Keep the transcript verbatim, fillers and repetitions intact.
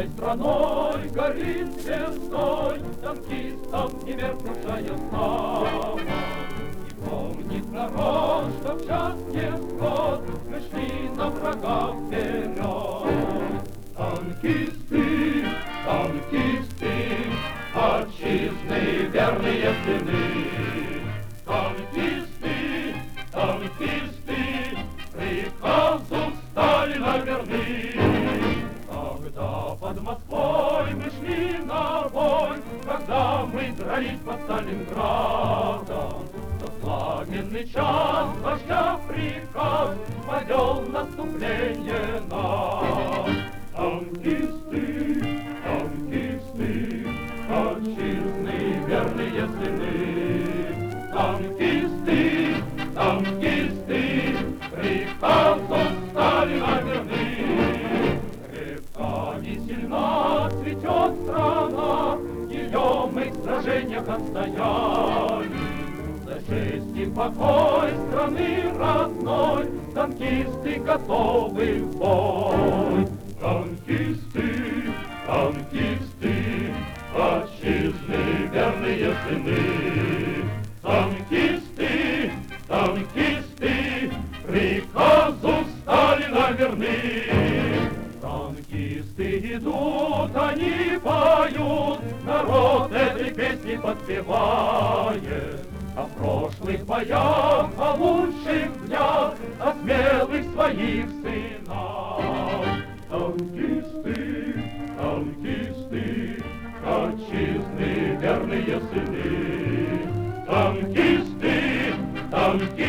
страной горит звездой, танкистов не меркнувшая слава. И помнит народ, что в час невзгод мы шли на врага вперед. Танкисты, танкисты, отчизны верные сыны. Танкисты, танкисты, приказу Сталина верны. Когда под Москвой мы шли на бой, когда мы дрались под Сталинградом, то пламенный час вождя приказ повел наступление наш. Танкисты, танкисты, отчизны верные сыны. Танкисты, танкисты, приказу Сталина верны. Крепка и сильна цветет страна, ее мы в сражениях отстояли. За честь и покой страны родной танкисты готовы в бой. Танкисты, танкисты, отчизны верные сыны. Танкисты, танкисты, приказу Сталина верны. Танкисты идут, они поют, народ этой песни подпевает. О прошлых боях, о лучших днях, о смелых своих сынах. Танкисты, танкисты, отчизны верные сыны. Танкисты, танкисты.